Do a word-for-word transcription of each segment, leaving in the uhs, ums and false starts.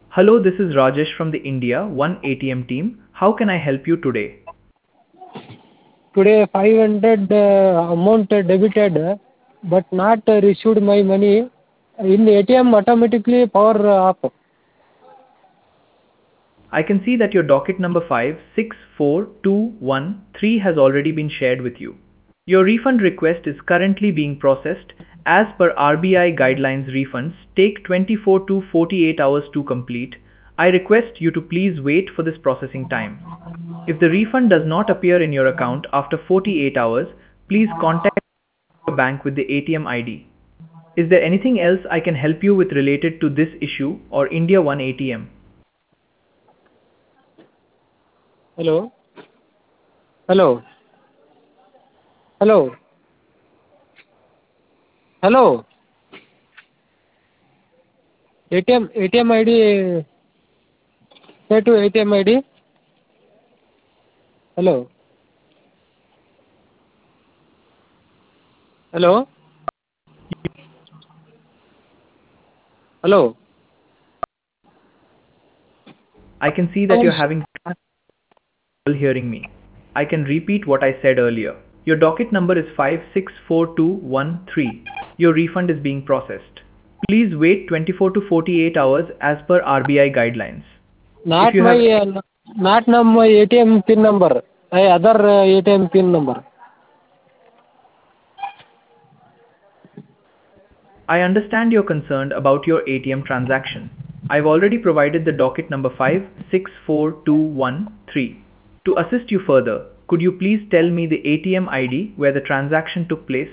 Hello, this is Rajesh from the India One A T M team. How can I help you today? Today five hundred uh, amount uh, debited, uh, but not uh, received my money. In A T M automatically power uh, off. I can see that your docket number five six four two one three has already been shared with you. Your refund request is currently being processed. As per R B I guidelines, refunds take twenty-four to forty-eight hours to complete. I request you to please wait for this processing time. If the refund does not appear in your account after forty-eight hours, please contact your bank with the A T M I D. Is there anything else I can help you with related to this issue or India One A T M? Hello? Hello? Hello? Hello? A T M A T M I D. Say to A T M I D. Hello? Hello? Hello? I can see that you're Sounds. having trouble hearing me. I can repeat what I said earlier. Your docket number is five six four two one three. Your refund is being processed. Please wait twenty-four to forty-eight hours as per R B I guidelines. If Not you my have uh, not now my A T M pin number. I other uh, A T M pin number. I understand you're concerned about your A T M transaction. I've already provided the docket number five six four two one three. To assist you further, could you please tell me the A T M I D where the transaction took place?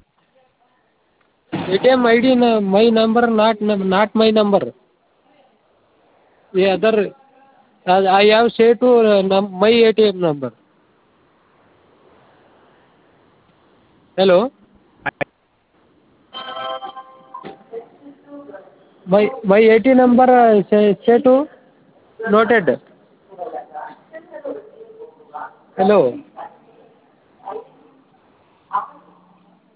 A T M I D na, my number not not my number. The other uh, I have say to uh, num- my A T M number. Hello. My my A T M number uh, say, say to noted. Hello.